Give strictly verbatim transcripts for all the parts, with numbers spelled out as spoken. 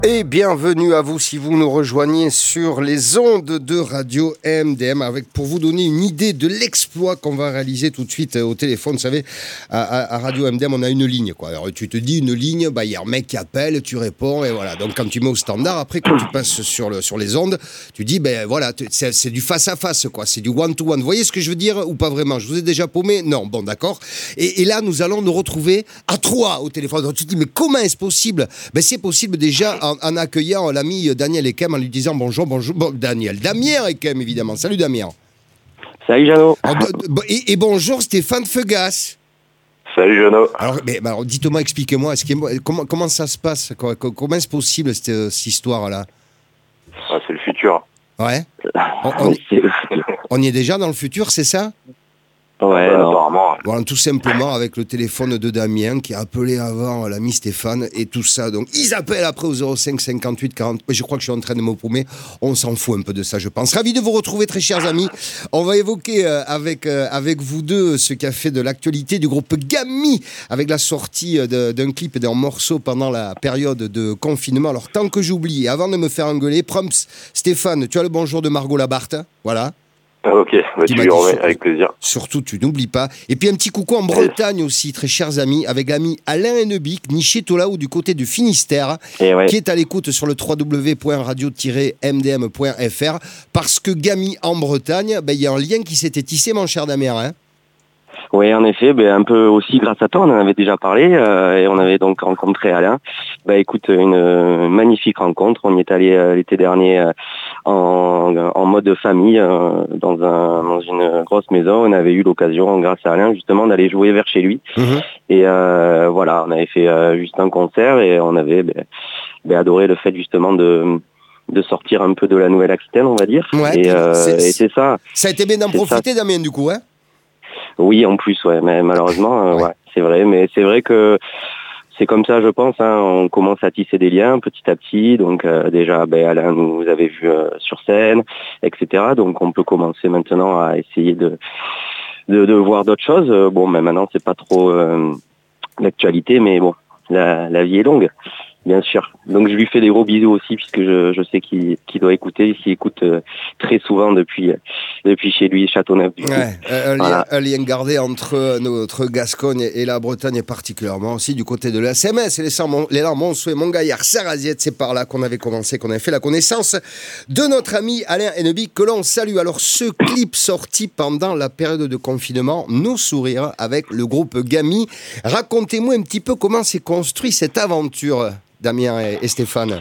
Et bienvenue à vous si vous nous rejoignez sur les ondes de Radio M D M avec pour vous donner une idée de l'exploit qu'on va réaliser tout de suite au téléphone. Vous savez, à, à, à Radio M D M, on a une ligne, quoi. Alors tu te dis une ligne, bah il y a un mec qui appelle, tu réponds et voilà. Donc quand tu mets au standard, après quand tu passes sur le sur les ondes, tu dis ben voilà, c'est, c'est du face à face, quoi. C'est du one to one. Vous voyez ce que je veux dire ou pas vraiment? Je vous ai déjà paumé? Non, bon d'accord. Et, et là nous allons nous retrouver à trois au téléphone. Donc tu te dis mais comment est-ce possible? Ben c'est possible déjà en, en accueillant l'ami Daniel Ekem en lui disant bonjour, bonjour, bon, Daniel. Damien Ekem, évidemment. Salut Damien. Salut Jeannot. Alors, et, et bonjour Stéphane Feugas. Salut Jeannot. Alors, mais, alors dites-moi, expliquez-moi, est-ce que, comment, comment ça se passe? Comment est-ce possible cette, cette histoire-là? Ah, c'est le futur. Ouais. On, on, on y est déjà dans le futur, c'est ça? Ouais, bah, apparemment. Voilà, tout simplement avec le téléphone de Damien qui a appelé avant l'ami Stéphane et tout ça. Donc ils appellent après au zéro cinq cinquante-huit quarante. Je crois que je suis en train de me paumer. On s'en fout un peu de ça, je pense. Ravi de vous retrouver, très chers amis. On va évoquer euh, avec, euh, avec vous deux ce qui a fait de l'actualité du groupe Gami avec la sortie de, d'un clip et d'un morceau pendant la période de confinement. Alors tant que j'oublie, avant de me faire engueuler, prompts, Stéphane, tu as le bonjour de Margot Labarthe. Voilà. Ok, bah tu lui remets avec plaisir. Surtout, tu n'oublies pas. Et puis un petit coucou en Bretagne aussi, très chers amis, avec l'ami Alain Hennebic, niché Tolaou du côté du Finistère, ouais. qui est à l'écoute sur le w w w point radio tiret m d m point f r, parce que Gami en Bretagne, il ben, y a un lien qui s'était tissé, mon cher Damien. Hein. Oui, en effet, ben, un peu aussi grâce à toi, on en avait déjà parlé, euh, et on avait donc rencontré Alain. Ben, écoute, une, une magnifique rencontre. On y est allé euh, l'été dernier euh, en, en mode famille, euh, dans, un, dans une grosse maison. On avait eu l'occasion, grâce à Alain, justement, d'aller jouer vers chez lui. Mmh. Et euh, voilà, on avait fait euh, juste un concert et on avait ben, ben, adoré le fait justement de... de sortir un peu de la Nouvelle-Aquitaine, on va dire. Ouais, et, euh, c'est, et c'est ça. Ça a été bien d'en profiter, Damien, du coup, hein? Oui, en plus, ouais, mais malheureusement, euh, ouais. ouais, c'est vrai. Mais c'est vrai que c'est comme ça, je pense. Hein, on commence à tisser des liens petit à petit. Donc euh, déjà, ben, Alain nous avait vu euh, sur scène, et cetera. Donc on peut commencer maintenant à essayer de de, de voir d'autres choses. Euh, bon, mais maintenant c'est pas trop euh, l'actualité, mais bon, la, la vie est longue. Bien sûr. Donc je lui fais des gros bisous aussi puisque je, je sais qu'il, qu'il doit écouter, qu'il écoute euh, très souvent depuis depuis chez lui, Châteauneuf. Du coup. Ouais, un, voilà. lien, un lien gardé entre notre Gascogne et la Bretagne, et particulièrement aussi du côté de la S M S et les, les Landes Montsouet, Montgaillard, Sarraziette. C'est par là qu'on avait commencé, qu'on avait fait la connaissance de notre ami Alain Hennebic que l'on salue. Alors ce clip sorti pendant la période de confinement, Nos sourires avec le groupe Gami. Racontez-moi un petit peu comment s'est construit cette aventure, Damien et, et Stéphane.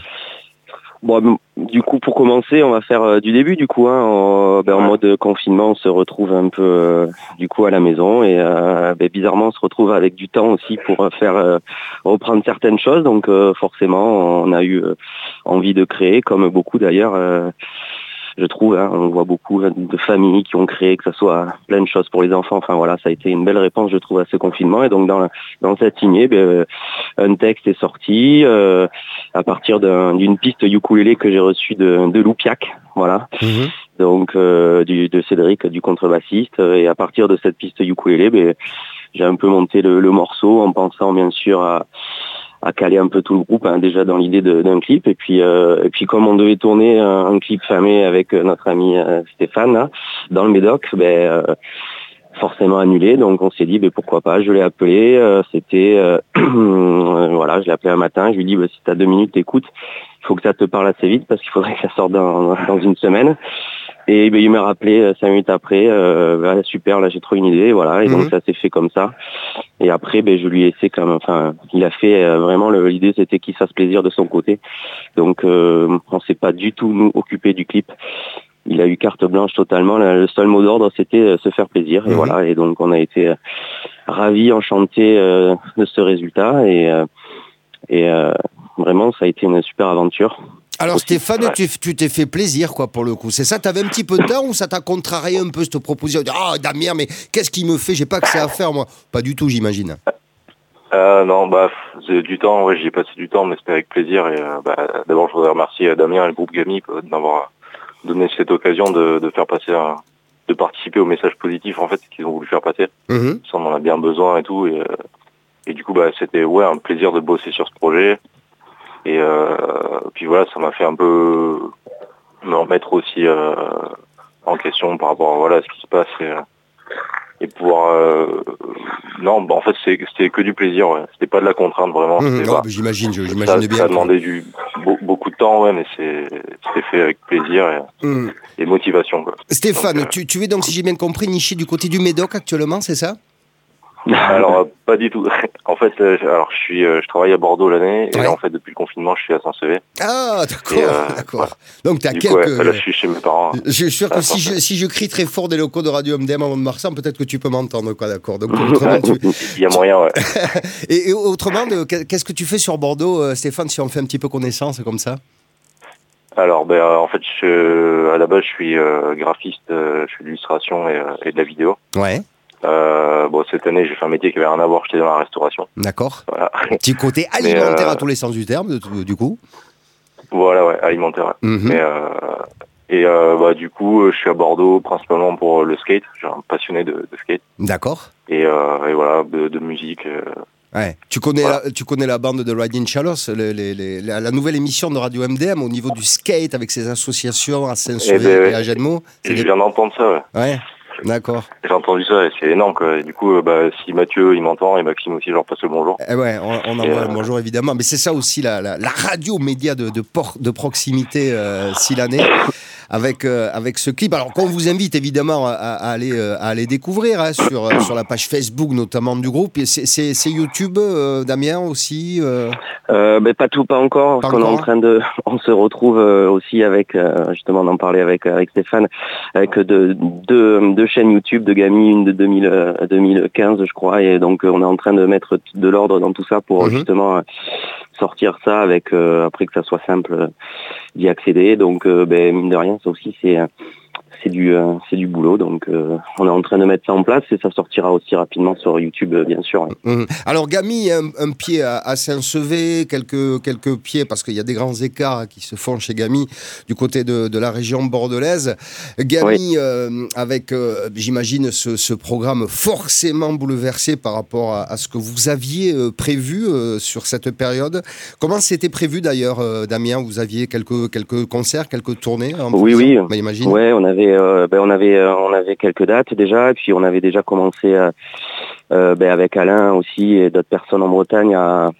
Bon, du coup, pour commencer, on va faire euh, du début, du coup, hein, en, ben, en mode confinement, on se retrouve un peu, euh, du coup, à la maison et euh, ben, bizarrement, on se retrouve avec du temps aussi pour faire euh, reprendre certaines choses. Donc, euh, forcément, on a eu euh, envie de créer, comme beaucoup d'ailleurs. Euh, je trouve, hein, on voit beaucoup de familles qui ont créé, que ce soit plein de choses pour les enfants. Enfin voilà, ça a été une belle réponse, je trouve, à ce confinement. Et donc dans dans cette lignée, ben, un texte est sorti euh, à partir d'un, d'une piste ukulélé que j'ai reçue de, de Loupiac, voilà. Mmh. Donc euh, du, de Cédric, du contrebassiste. Et à partir de cette piste ukulélé, ben, j'ai un peu monté le, le morceau en pensant bien sûr à à caler un peu tout le groupe, hein, déjà dans l'idée de, d'un clip. Et puis, euh, et puis comme on devait tourner un, un clip famé avec notre ami euh, Stéphane, là, dans le Médoc, ben, euh, forcément annulé. Donc on s'est dit, ben, pourquoi pas. Je l'ai appelé. Euh, c'était, euh, voilà, je l'ai appelé un matin. Je lui ai dit, ben, si t'as deux minutes, écoute, il faut que ça te parle assez vite parce qu'il faudrait que ça sorte dans, dans une semaine. Et ben, il m'a rappelé euh, cinq minutes après, euh, bah, super, là j'ai trouvé une idée, voilà. Et mmh. donc ça s'est fait comme ça. Et après, ben, je lui ai laissé comme, enfin, il a fait euh, vraiment le, l'idée, c'était qu'il fasse plaisir de son côté. Donc, euh, on s'est pas du tout nous occupé du clip. Il a eu carte blanche totalement. Le seul mot d'ordre, c'était euh, se faire plaisir. Mmh. Et voilà. Et donc, on a été euh, ravis, enchantés euh, de ce résultat. Et, euh, et euh, vraiment, ça a été une super aventure. Alors aussi, Stéphane, ouais. tu, tu t'es fait plaisir quoi pour le coup, c'est ça? T'avais un petit peu de temps ou ça t'a contrarié un peu cette proposition? Ah oh, Damien, mais qu'est-ce qu'il me fait? J'ai pas que ça à faire moi. Pas du tout, j'imagine. Euh, non, bah j'ai du temps, ouais, j'y ai passé du temps, mais c'était avec plaisir. Et euh, bah, d'abord, je voudrais remercier Damien et le groupe Gami de m'avoir donné cette occasion de, de faire passer, un, de participer au message positif en fait qu'ils ont voulu faire passer. Mm-hmm. Ça, on en a bien besoin et tout. Et, et du coup, bah c'était ouais un plaisir de bosser sur ce projet. Et euh, puis voilà, ça m'a fait un peu me remettre aussi euh, en question par rapport à voilà, ce qui se passe et, et pouvoir... Euh, non, bah, en fait, c'était, c'était que du plaisir. Ouais. C'était pas de la contrainte, vraiment. Mmh, oh, bah, j'imagine, je, j'imagine ça, bien. Ça a demandé du, be- beaucoup de temps, ouais, mais c'est, c'était fait avec plaisir et, mmh. et motivation. Quoi. Stéphane, donc, euh, tu, tu es donc, si j'ai bien compris, niché du côté du Médoc actuellement, c'est ça ? Alors euh, pas du tout. En fait, euh, alors je suis, euh, je travaille à Bordeaux l'année et ouais. là en fait depuis le confinement, je suis à Saint-Sevé. Ah d'accord, et, euh, d'accord. Voilà. Donc tu as quelques. Coup, ouais, là je suis chez mes parents. Je suis sûr que si je, si je crie très fort des locaux de Radio M D M à Mont-de-Marsan, peut-être que tu peux m'entendre, quoi, d'accord. Donc autrement, tu... il y a moyen, ouais. et, et autrement, de, qu'est-ce que tu fais sur Bordeaux, Stéphane, si on fait un petit peu connaissance comme ça ? Alors, ben, euh, en fait, je, à la base, je suis euh, graphiste, euh, je fais de l'illustration et, euh, et de la vidéo. Ouais. Euh, bon, cette année, j'ai fait un métier qui avait rien à voir, j'étais dans la restauration. D'accord. Voilà. Petit côté alimentaire euh... à tous les sens du terme, du coup. Voilà, ouais, alimentaire. Ouais. Mm-hmm. Mais, euh, et euh, bah, du coup, je suis à Bordeaux principalement pour le skate. Je suis un passionné de, de skate. D'accord. Et, euh, et voilà, de, de musique. Euh... Ouais. Tu connais, voilà. la, tu connais la bande de Riding Chalos, les, les, les, la, la nouvelle émission de Radio M D M au niveau du skate avec ses associations à Saint-Sevé et, ben, et à Jeannemot. Je viens d'entendre ça, ouais. Ouais. D'accord. J'ai entendu ça et c'est énorme, quoi. Et du coup, bah, si Mathieu il m'entend et Maxime aussi, je leur passe le bonjour. Eh ouais, on, on envoie euh... le bonjour évidemment. Mais c'est ça aussi la, la, la radio média de, de, por, de proximité euh, si l'année. Avec, euh, avec ce clip. Alors qu'on vous invite évidemment à, à, aller, euh, à aller découvrir hein, sur, euh, sur la page Facebook notamment du groupe. Et c'est, c'est, c'est YouTube, euh, Damien aussi euh... Euh, ben pas tout, pas encore. Pas parce encore. Qu'on est en train de, on se retrouve euh, aussi avec, euh, justement, on en parlait avec avec Stéphane, avec deux deux deux chaînes YouTube de Gami, une de deux mille, euh, deux mille quinze, je crois, et donc euh, on est en train de mettre de l'ordre dans tout ça pour mm-hmm. justement euh, sortir ça avec euh, après que ça soit simple euh, d'y accéder. Donc, euh, ben mine de rien, ça aussi c'est euh, c'est du euh, c'est du boulot. Donc, euh, on est en train de mettre ça en place et ça sortira aussi rapidement sur YouTube, euh, bien sûr. Mmh. Alors, Gami, un, un pied à, à Saint-Sevé, quelques quelques pieds parce qu'il y a des grands écarts qui se font chez Gami du côté de, de la région bordelaise. Gami, oui. euh, avec, euh, j'imagine, ce, ce programme forcément bouleversé par rapport à, à ce que vous aviez euh, prévu euh, sur cette période. Comment c'était prévu d'ailleurs, euh, Damien ? Vous aviez quelques quelques concerts, quelques tournées en Oui, oui. Bah, j'imagine. Ouais, on avait Euh, ben, on avait euh, on avait quelques dates déjà et puis on avait déjà commencé euh, euh, ben, avec Alain aussi et d'autres personnes en Bretagne à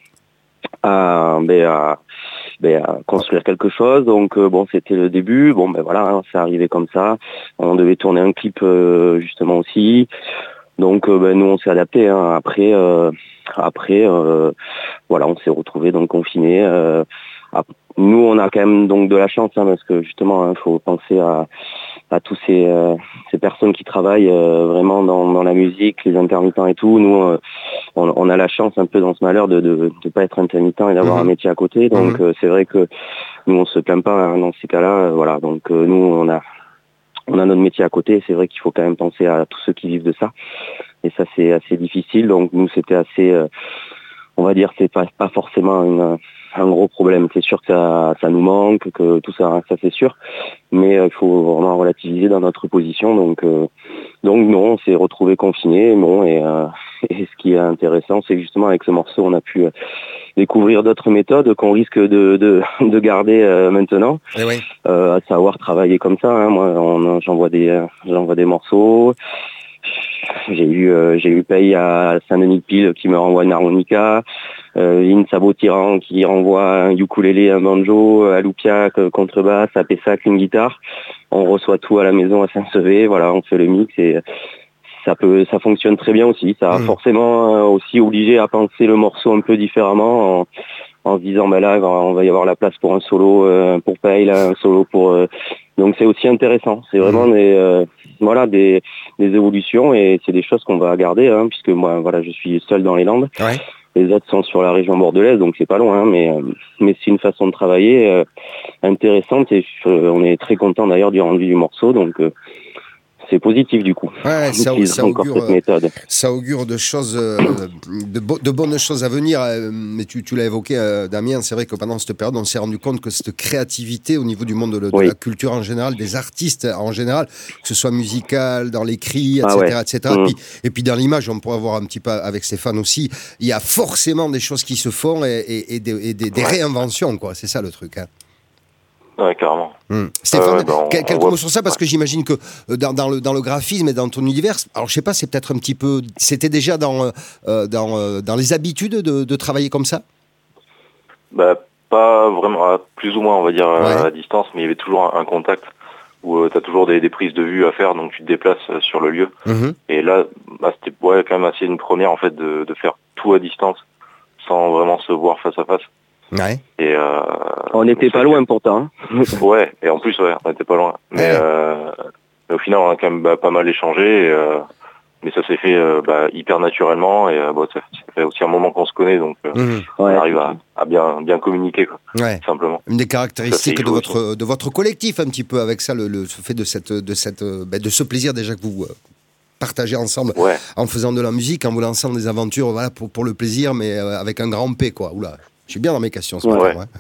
à, ben, à, ben, à construire quelque chose. Donc euh, bon, c'était le début. Bon ben voilà, hein, c'est arrivé comme ça. On devait tourner un clip euh, justement aussi. Donc euh, ben, nous on s'est adapté. Hein. Après euh, après euh, voilà, on s'est retrouvés donc confinés. Euh, Nous, on a quand même donc de la chance, hein, parce que justement, il hein, faut penser à, à tous ces, euh, ces personnes qui travaillent euh, vraiment dans, dans la musique, les intermittents et tout. Nous, euh, on, on a la chance un peu dans ce malheur de de, de pas être intermittent et d'avoir mmh. un métier à côté. Donc, mmh. euh, c'est vrai que nous, on se plaint pas hein, dans ces cas-là. Euh, voilà. Donc, euh, nous, on a on a notre métier à côté. C'est vrai qu'il faut quand même penser à tous ceux qui vivent de ça. Et ça, c'est assez difficile. Donc, nous, c'était assez, euh, on va dire, c'est pas pas forcément une un gros problème. C'est sûr que ça, ça nous manque, que tout ça, ça c'est sûr. Mais il euh, faut vraiment relativiser dans notre position. Donc, euh, donc non, on s'est retrouvés confinés. Bon, et, euh, et ce qui est intéressant, c'est que justement avec ce morceau, on a pu euh, découvrir d'autres méthodes qu'on risque de, de, de garder euh, maintenant. Et oui. euh, à savoir travailler comme ça. Hein. Moi, on, j'envoie des, euh, j'envoie des morceaux. J'ai eu euh, j'ai eu Paye à Saint-Denis-de-Pile qui me renvoie une harmonica, euh, Lynn Sabot-Tyran qui renvoie un ukulélé, un banjo, à Loupia contrebasse, à Pessac une guitare. On reçoit tout à la maison à Saint-Sevé, voilà, on fait le mix et ça peut ça fonctionne très bien aussi. Ça a mmh. forcément aussi obligé à penser le morceau un peu différemment en, en se disant bah là on va y avoir la place pour un solo euh, pour Paye, là, un solo pour euh... donc c'est aussi intéressant. C'est vraiment mmh. des euh, voilà des des évolutions et c'est des choses qu'on va garder hein, puisque moi voilà je suis seul dans les Landes. Ouais. Les autres sont sur la région bordelaise donc c'est pas loin hein, mais euh, mais c'est une façon de travailler euh, intéressante et euh, on est très content d'ailleurs du rendu du morceau donc euh, c'est positif du coup. Ouais, ça, ça, augure, cette méthode. ça augure de choses, euh, de, bo- de bonnes choses à venir. Euh, mais tu, tu l'as évoqué, euh, Damien, c'est vrai que pendant cette période, on s'est rendu compte que cette créativité au niveau du monde de, de oui. la culture en général, des artistes en général, que ce soit musical, dans l'écrit, et cetera, ah ouais. et cetera. Mmh. Et, puis, et puis dans l'image, on pourrait voir un petit peu avec Stéphane aussi, il y a forcément des choses qui se font et, et, et, des, et des, des réinventions, quoi. C'est ça le truc, hein. Ouais, carrément. Mmh. Stéphane, euh, ben, quel, quelques mots sur ça, parce que j'imagine que dans, dans, le, dans le graphisme et dans ton univers, alors je sais pas, c'est peut-être un petit peu, c'était déjà dans, euh, dans, euh, dans les habitudes de, de travailler comme ça? Bah, pas vraiment, plus ou moins, on va dire, ouais. à distance, mais il y avait toujours un, un contact où euh, tu as toujours des, des prises de vue à faire, donc tu te déplaces euh, sur le lieu. Mmh. Et là, bah, c'était ouais, quand même assez une première, en fait, de, de faire tout à distance, sans vraiment se voir face à face. Ouais. Et euh, on n'était pas loin pourtant. Hein. Ouais, et en plus, ouais, on n'était pas loin. Mais, ouais. euh, mais au final, on a quand même bah, pas mal échangé. Et, euh, mais ça s'est fait euh, bah, hyper naturellement. Et euh, bon, ça, ça fait aussi un moment qu'on se connaît, donc euh, mmh. on ouais. arrive à, à bien, bien communiquer, quoi, ouais. simplement. Une des caractéristiques de votre, de votre collectif, un petit peu, avec ça, le, le fait de, cette, de, cette, bah, de ce plaisir déjà que vous... Euh, partager ensemble ouais. en faisant de la musique, en voulant ensemble des aventures, voilà, pour, pour le plaisir, mais euh, avec un grand P, quoi. Oula, je suis bien dans mes questions ce ouais. matin.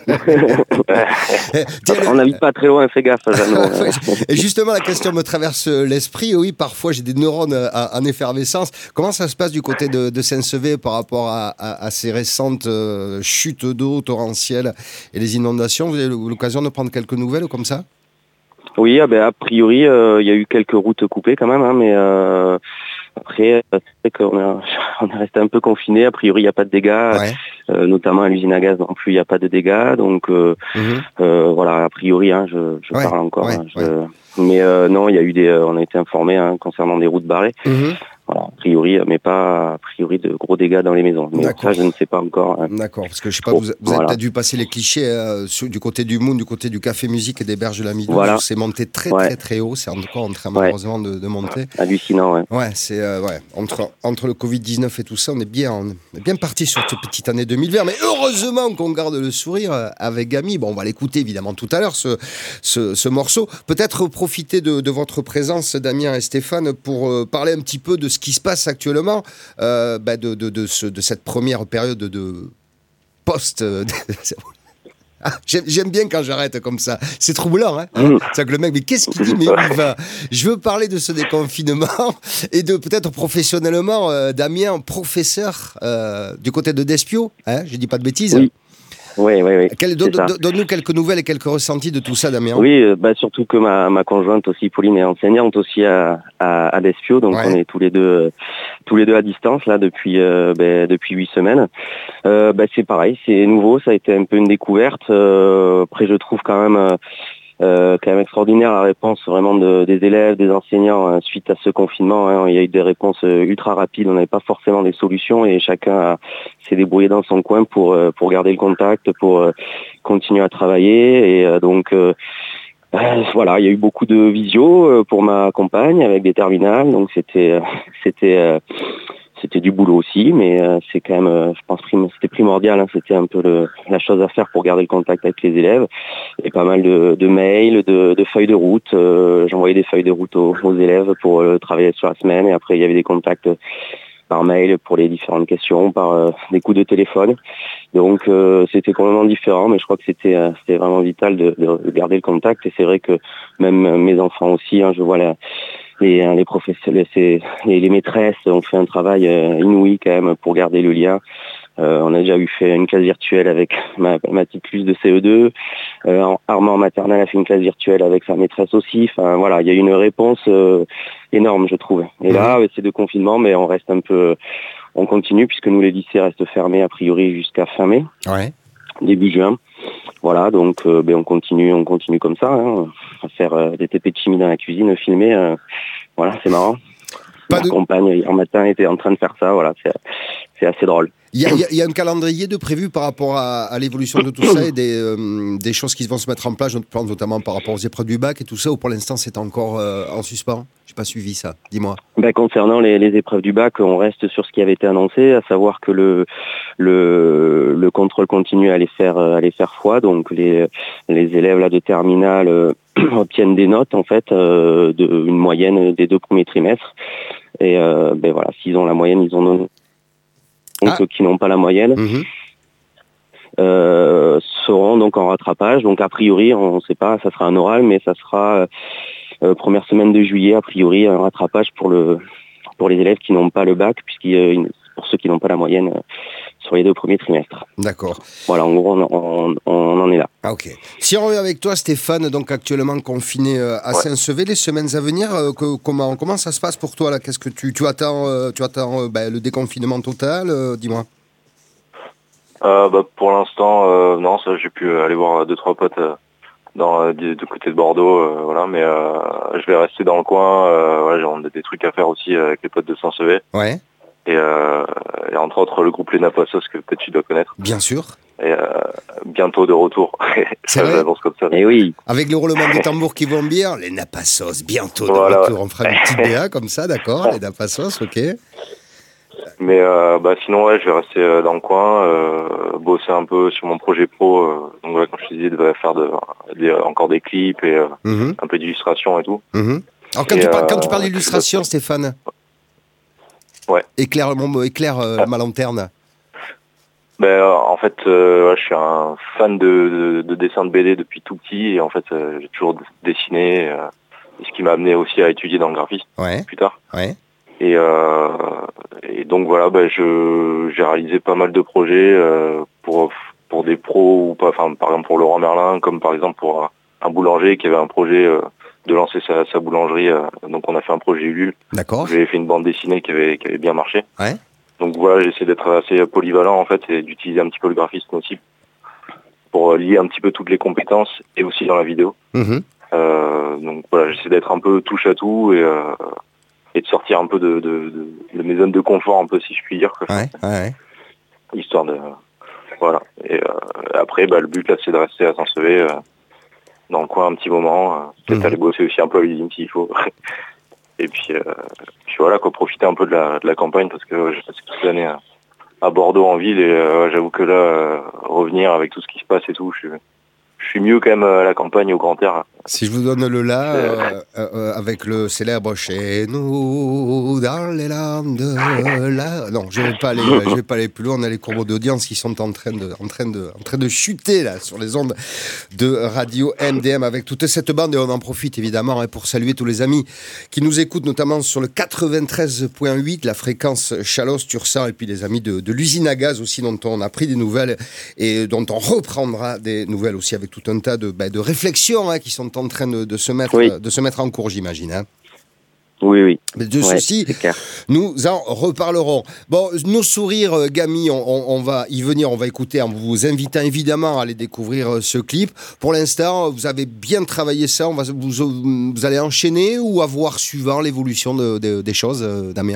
Ouais. On n'habite pas très loin, fais gaffe, Jeannot. Et justement, la question me traverse l'esprit. Oui, parfois j'ai des neurones en effervescence. Comment ça se passe du côté de, de Saint-Sevé par rapport à, à, à ces récentes euh, chutes d'eau torrentielles et les inondations? Vous avez l'occasion de prendre quelques nouvelles comme ça? Oui, ah ben, a priori, il euh, y a eu quelques routes coupées quand même, hein, mais euh, après, c'est vrai qu'on a, on est resté un peu confiné. A priori, il n'y a pas de dégâts, ouais. euh, notamment à l'usine à gaz non plus, il n'y a pas de dégâts. Donc, euh, mmh. euh, voilà, a priori, hein, je, je ouais. parle encore. Ouais. Hein, je, ouais. Mais euh, non, il y a eu des, euh, on a été informés hein, concernant des routes barrées. Mmh. Voilà, a priori, mais pas a priori de gros dégâts dans les maisons. Mais ça, je ne sais pas encore. Hein. D'accord, parce que je sais pas, oh, vous, vous voilà. avez peut-être dû passer les clichés euh, sur, du côté du Moon, du côté du Café Musique et des Berges de la Midou. Voilà. C'est monté très ouais. très très haut. C'est encore en train malheureusement ouais. de, de monter. Hallucinant, ouais. Ouais, c'est euh, ouais. Entre entre le covid dix-neuf et tout ça, on est bien, on est bien parti sur cette petite année deux mille vingt. Mais heureusement qu'on garde le sourire avec Gami. Bon, on va l'écouter évidemment tout à l'heure ce ce, ce morceau. Peut-être profiter de, de votre présence, Damien et Stéphane, pour euh, parler un petit peu de ce qui se passe actuellement. Euh, bah de, de, de, ce, de cette première période de, de post. Euh, de... ah, j'aime, j'aime bien quand j'arrête comme ça. C'est troublant, hein. Mmh. C'est que le mec, mais qu'est-ce qu'il dit? Mais où il va? Je veux parler de ce déconfinement et de peut-être professionnellement, euh, Damien, professeur euh, du côté de Despio. Hein, je dis pas de bêtises. Oui. Oui, oui, oui. Quel, don, don, donne-nous quelques nouvelles et quelques ressentis de tout ça, Damien. Oui, euh, bah, surtout que ma, ma conjointe aussi, Pauline, est enseignante aussi à, à, à Despio, donc ouais. on est tous les deux, euh, tous les deux à distance là depuis euh, bah, depuis huit semaines. Euh, bah, c'est pareil, c'est nouveau, ça a été un peu une découverte. Euh, après, je trouve quand même. Euh, Euh, quand même extraordinaire la réponse vraiment de, des élèves, des enseignants hein, suite à ce confinement. Hein, il y a eu des réponses euh, ultra rapides, on n'avait pas forcément des solutions et chacun a, s'est débrouillé dans son coin pour euh, pour garder le contact, pour euh, continuer à travailler. Et euh, donc euh, euh, voilà, il y a eu beaucoup de visio euh, pour ma compagne avec des terminales, donc c'était euh, c'était euh, C'était du boulot aussi, mais euh, c'est quand même, euh, je pense, prim- c'était primordial. Hein, c'était un peu le, la chose à faire pour garder le contact avec les élèves. Et pas mal de, de mails, de, de feuilles de route. Euh, j'envoyais des feuilles de route aux, aux élèves pour euh, travailler sur la semaine. Et après, il y avait des contacts par mail pour les différentes questions, par euh, des coups de téléphone. Donc, euh, c'était complètement différent, mais je crois que c'était, euh, c'était vraiment vital de, de garder le contact. Et c'est vrai que même mes enfants aussi, hein, je vois la... Les, les professeurs, les, les maîtresses ont fait un travail euh, inouï quand même pour garder le lien. Euh, on a déjà eu fait une classe virtuelle avec ma, ma petite Luce de C E deux. Euh, Armand maternelle a fait une classe virtuelle avec sa maîtresse aussi. Enfin voilà, il y a eu une réponse euh, énorme, je trouve. Et là, mmh. c'est de confinement, mais on reste un peu, on continue puisque nous les lycées restent fermés a priori jusqu'à fin mai, ouais. début juin. Voilà, donc euh, ben on continue, on continue comme ça, hein, à faire euh, des T P de chimie dans la cuisine, filmer, euh, voilà, c'est marrant. Pas Ma de... compagne hier matin était en train de faire ça, voilà, c'est, c'est assez drôle. Il y, a, il y a un calendrier de prévu par rapport à, à l'évolution de tout ça et des, euh, des choses qui vont se mettre en place, notamment par rapport aux épreuves du bac et tout ça, ou pour l'instant c'est encore euh, en suspens? Je n'ai pas suivi ça, dis-moi. Ben, concernant les, les épreuves du bac, on reste sur ce qui avait été annoncé, à savoir que le, le, le contrôle continu allait faire, allait faire foi, donc les, les élèves là, de terminale obtiennent des notes en fait, euh, de une moyenne des deux premiers trimestres. Et euh, ben voilà, s'ils ont la moyenne, ils ont donné. Donc, ah. ceux qui n'ont pas la moyenne mmh. euh, seront donc en rattrapage. Donc a priori, on ne sait pas, ça sera un oral, mais ça sera euh, première semaine de juillet, a priori, un rattrapage pour le pour les élèves qui n'ont pas le bac, puisqu'il pour ceux qui n'ont pas la moyenne euh, sur les deux premiers trimestres. D'accord. Voilà, en gros, on, on, on en est là. Ah, ok. Si on revient avec toi, Stéphane, donc actuellement confiné euh, à ouais. Saint-Sevé, les semaines à venir, euh, que, comment, comment ça se passe pour toi là? Qu'est-ce que tu, tu attends, euh, tu attends euh, ben, le déconfinement total euh, dis-moi. Euh, bah, pour l'instant, euh, non, ça, j'ai pu aller voir deux trois potes euh, dans euh, du, du côté de Bordeaux, euh, voilà, mais euh, je vais rester dans le coin. Euh, voilà, j'ai des trucs à faire aussi avec les potes de Saint-Sevé. Ouais. Et, euh, et entre autres le groupe Les Napassos que peut-être tu dois connaître. Bien sûr. Et euh, bientôt de retour. C'est vrai. J'avance comme ça. Et oui. Avec le roulement des tambours qui vont bien, Les Napassos, bientôt de voilà, retour. Ouais. On fera une petite B A comme ça, d'accord. Les Napassos, ok. Mais euh, bah sinon ouais, je vais rester euh, dans le coin, euh, bosser un peu sur mon projet pro. Euh, donc ouais, comme je te disais, de faire de, de, encore des clips et euh, mm-hmm. un peu d'illustration et tout. Mm-hmm. Alors quand, et tu parles, euh, quand tu parles d'illustration, Stéphane. Ouais. Éclaire, mon, éclaire euh, ah. ma lanterne. Ben, euh, en fait, euh, je suis un fan de, de, de dessin de B D depuis tout petit et en fait, euh, j'ai toujours dessiné, euh, ce qui m'a amené aussi à étudier dans le graphisme ouais. plus tard. Ouais. Et, euh, et donc voilà, ben, je j'ai réalisé pas mal de projets euh, pour pour des pros ou pas, enfin par exemple pour Laurent Merlin, comme par exemple pour un, un boulanger qui avait un projet. Euh, de lancer sa, sa boulangerie, euh, donc on a fait un projet Ulule. D'accord. J'avais fait une bande dessinée qui avait, qui avait bien marché. Ouais. Donc voilà, j'essaie d'être assez polyvalent en fait et d'utiliser un petit peu le graphisme aussi pour lier un petit peu toutes les compétences et aussi dans la vidéo. Mmh. Euh, donc voilà, j'essaie d'être un peu touche à tout et, euh, et de sortir un peu de, de, de, de mes zones de confort un peu si je puis dire. Quoi. Ouais, ouais. Histoire de... Voilà. Et euh, après, bah, le but là c'est de rester à Saint-Sevé. Euh, dans le coin un petit moment, euh, peut-être mmh. aller bosser aussi un peu à l'usine s'il faut. Et puis, euh, puis voilà, quoi, profiter un peu de la, de la campagne parce que euh, j'ai passé toute l'année à, à Bordeaux en ville et euh, j'avoue que là, euh, revenir avec tout ce qui se passe et tout, je, je suis mieux quand même à la campagne au grand air. Si je vous donne le la euh, euh, avec le célèbre chez nous dans les landes là, non, je vais pas aller, je vais pas aller plus loin. On a les courbes d'audience qui sont en train de, en train de, en train de chuter là sur les ondes de Radio M D M avec toute cette bande et on en profite évidemment hein, pour saluer tous les amis qui nous écoutent, notamment sur le quatre-vingt-treize virgule huit, la fréquence Chalosse-Tursan et puis les amis de, de l'usine à gaz aussi dont on a pris des nouvelles et dont on reprendra des nouvelles aussi avec tout un tas de, bah, de réflexions hein, qui sont en train de, de, se mettre, oui. de se mettre en cours, j'imagine. Hein. Oui, oui. Mais de ouais, ceci, nous en reparlerons. Bon, nos sourires, euh, Gami, on, on, on va y venir, on va écouter en vous invitant évidemment à aller découvrir euh, ce clip. Pour l'instant, vous avez bien travaillé ça, on va, vous, vous allez enchaîner ou avoir suivant l'évolution de, de, des choses, euh, Damien ?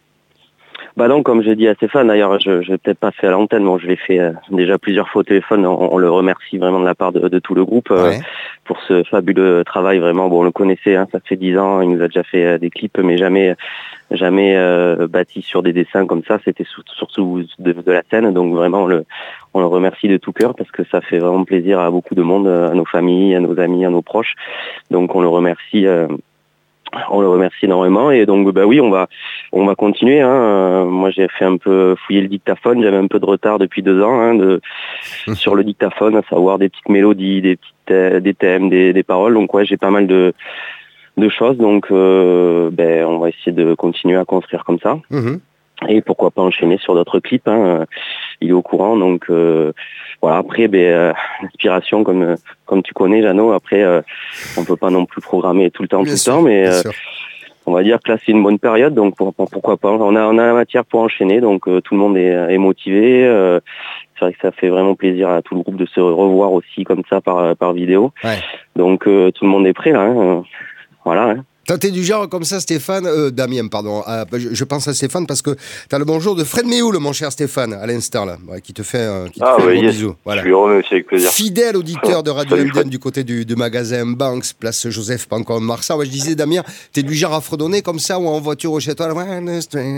Bah non, comme j'ai dit à Stéphane, d'ailleurs, je ne l'ai peut-être pas fait à l'antenne, mais je l'ai fait euh, déjà plusieurs fois au téléphone. On, on le remercie vraiment de la part de, de tout le groupe euh, ouais. pour ce fabuleux travail. Vraiment, bon, on le connaissait, hein, ça fait dix ans, il nous a déjà fait euh, des clips, mais jamais, jamais euh, bâti sur des dessins comme ça. C'était surtout, surtout de, de la scène, donc vraiment, on le, on le remercie de tout cœur parce que ça fait vraiment plaisir à beaucoup de monde, à nos familles, à nos amis, à nos proches. Donc, on le remercie. Euh, On le remercie énormément et donc bah oui on va on va continuer hein. Euh, moi j'ai fait un peu fouiller le dictaphone, j'avais un peu de retard depuis deux ans hein, de sur le dictaphone, à savoir des petites mélodies, des petites euh, des thèmes, des, des paroles. Donc ouais j'ai pas mal de de choses donc euh, ben on va essayer de continuer à construire comme ça. Mmh. Et pourquoi pas enchaîner sur d'autres clips, hein. Il est au courant, donc euh, voilà. Après, ben, euh, l'inspiration, comme comme tu connais, Jeannot. Après, euh, on peut pas non plus programmer tout le temps, bien tout sûr, le temps, mais euh, on va dire que là c'est une bonne période, donc pour, pour, pourquoi pas. On a on a la matière pour enchaîner, donc euh, tout le monde est, est motivé. Euh, c'est vrai que ça fait vraiment plaisir à tout le groupe de se revoir aussi comme ça par par vidéo. Ouais. Donc euh, tout le monde est prêt là. Hein. Voilà. Hein. Toi, t'es du genre comme ça, Stéphane, euh, Damien, pardon. Euh, je, je pense à Stéphane parce que t'as le bonjour de Fred Méhoul, mon cher Stéphane, à l'instant, là, ouais, qui te fait, euh, qui te ah, fait oui, un gros yes. bisou. Voilà. Je lui remets aussi avec plaisir. Fidèle auditeur de Radio M D M du côté du, du magasin Banks, place Joseph Pancon Marsan. Ouais, je disais, Damien, t'es du genre à fredonner comme ça ou en voiture ou chez toi, avoir une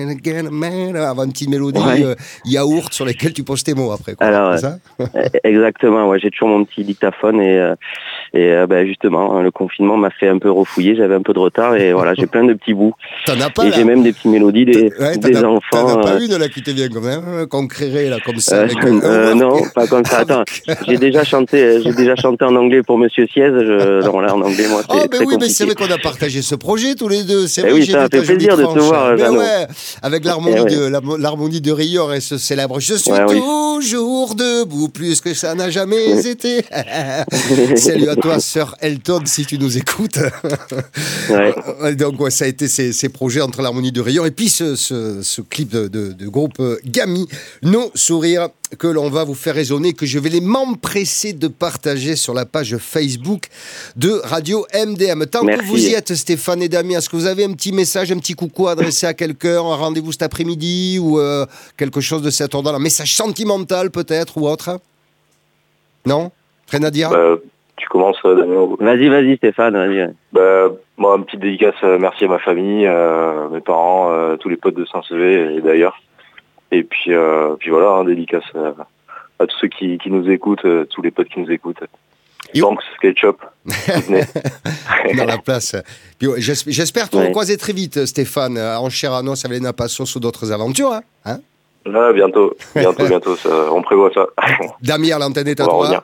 petite mélodie ouais. euh, yaourt sur lesquelles tu poses tes mots après. Quoi. Alors, ça exactement, ouais, j'ai toujours mon petit dictaphone et, euh, Et euh, bah, justement, le confinement m'a fait un peu refouiller, j'avais un peu de retard et voilà, j'ai plein de petits bouts. T'en as pas et là. j'ai même des petites mélodies des, ouais, des as, enfants. T'en as pas euh... une là qui te vient comme un concret là, comme ça. Euh, avec euh, un non, pas comme ça. Attends, j'ai déjà chanté, j'ai déjà chanté en anglais pour Monsieur Siez. Je... Non, là, en anglais, moi, c'est oh, très mais oui, compliqué. mais c'est vrai qu'on a partagé ce projet tous les deux. C'est eh vrai, oui, j'ai ça vu a fait ta jolie plaisir de tranche. te voir, mais Jeannot. ouais, avec l'harmonie eh ouais. de la, l'harmonie de Rior et ce célèbre "Je suis ouais, toujours oui. debout, plus que ça n'a jamais été". Salut à toi, sœur Elton, si tu nous écoutes. ouais. Donc ouais, ça a été ces, ces projets entre l'harmonie de Rior et puis ce, ce, ce clip de, de, de groupe Gami, Nos sourires, que l'on va vous faire résonner, que je vais les m'empresser de partager sur la page Facebook de Radio M D M. Tant Merci. que vous y êtes, Stéphane et Damien, est-ce que vous avez un petit message, un petit coucou adressé à quelqu'un, un rendez-vous cet après-midi ou euh, quelque chose de cet ordre, un message sentimental peut-être ou autre? Non? Rien à dire? Bah, tu commences, Damien. Vas-y, vas-y, Stéphane. Vas-y. Bah, moi, une petite dédicace, euh, merci à ma famille, euh, mes parents, euh, tous les potes de Saint-Sevé et d'ailleurs. Et puis, euh, puis voilà, hein, dédicace euh, à tous ceux qui, qui nous écoutent, euh, tous les potes qui nous écoutent. Donc, SketchUp. Dans la place. Puis, j'espère, j'espère te ouais. recroiser très vite, Stéphane, en chair à os avec les Napassos ou d'autres aventures. Hein, hein ah, bientôt, bientôt, bientôt. Ça, on prévoit ça. Damien, l'antenne est à toi.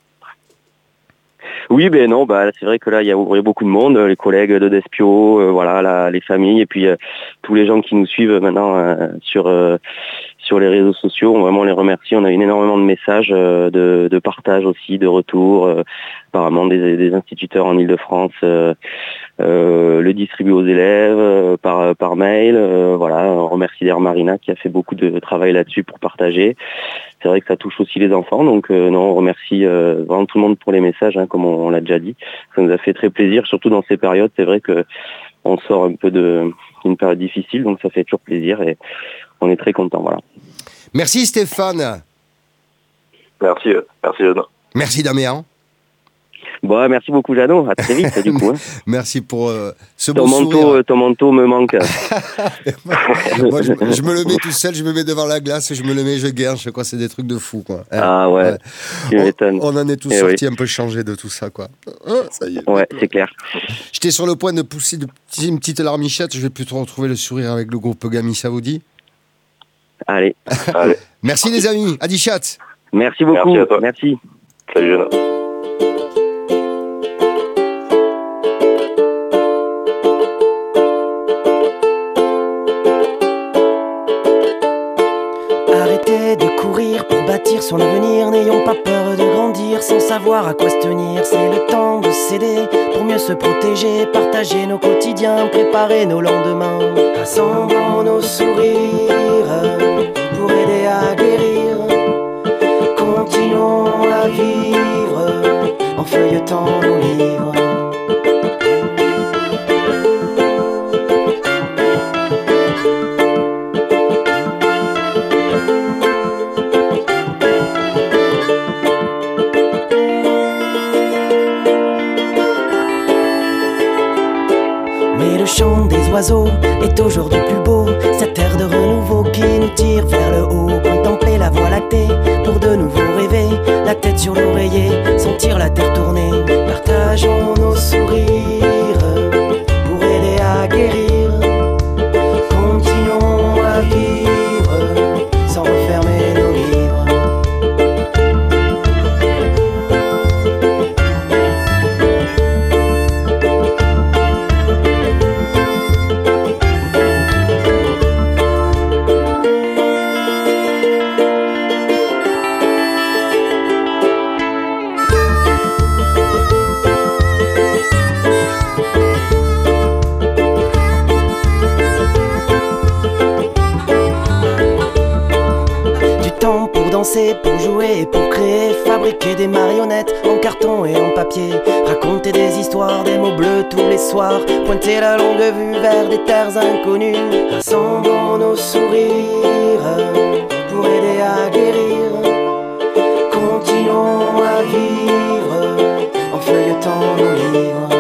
Oui, ben non, bah c'est vrai que là il y a beaucoup de monde, les collègues de Despio, euh, voilà, la, les familles et puis euh, tous les gens qui nous suivent maintenant euh, sur euh, sur les réseaux sociaux. On vraiment les remercie. On a eu énormément de messages euh, de, de partage aussi, de retour, euh, apparemment des, des instituteurs en Île-de-France, euh, euh, le distribuer aux élèves euh, par par mail. Euh, voilà, on remercie d'ailleurs Marina qui a fait beaucoup de travail là-dessus pour partager. C'est vrai que ça touche aussi les enfants, donc euh, non, on remercie euh, vraiment tout le monde pour les messages, hein, comme on, on l'a déjà dit. Ça nous a fait très plaisir, surtout dans ces périodes. C'est vrai que on sort un peu de d'une période difficile, donc ça fait toujours plaisir et on est très contents. Voilà. Merci Stéphane. Merci, merci Jeannot. Merci Damien. Bon, merci beaucoup Jeannot, à très vite du coup. Hein. Merci pour euh, ce ton beau manteau, sourire. Euh, ton manteau me manque. Moi, je, je me le mets tout seul, je me mets devant la glace, je me le mets, je guerre, je crois c'est des trucs de fou quoi. Ah ouais, ouais. Tu m'étonnes. On, on en est tous eh sortis oui. un peu changés de tout ça quoi. Oh, ça y est. Ouais, c'est clair. J'étais sur le point de pousser de, une petite larmichette, je vais plutôt retrouver le sourire avec le groupe Gami, ça vous dit? Allez. Allez. Merci les amis, Adichat. Merci beaucoup. Merci à toi. Merci. Salut Jeannot. Arrêtez de courir pour bâtir son avenir. N'ayons pas peur de grandir sans savoir à quoi se tenir. C'est le temps de céder pour mieux se protéger. Partager nos quotidiens, préparer nos lendemains. Rassemblons nos sourires pour aider à guérir. Continuons à vivre en feuilletant nos livres. Mais le chant des oiseaux est aujourd'hui plus beau. Cette air de renouveau qui nous tire vers le haut. Contempler la voie lactée pour de nouveau rêver. La tête sur l'oreiller, sentir la terre tourner. Partageons nos sourires pour aider à guérir. Continuons à vivre sans refermer nos livres. Pour jouer et pour créer, fabriquer des marionnettes en carton et en papier, raconter des histoires, des mots bleus tous les soirs, pointer la longue vue vers des terres inconnues. Rassemblons nos sourires pour aider à guérir. Continuons à vivre en feuilletant nos livres.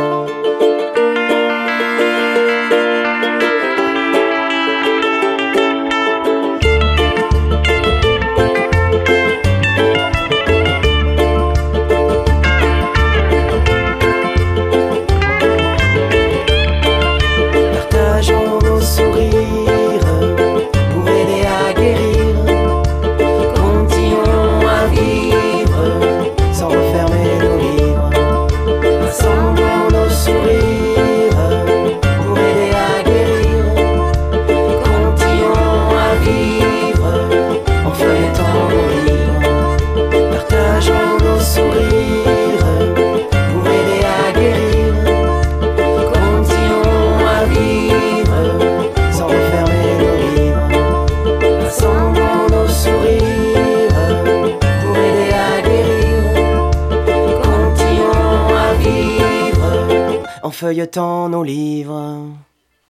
feuilletant nos livres.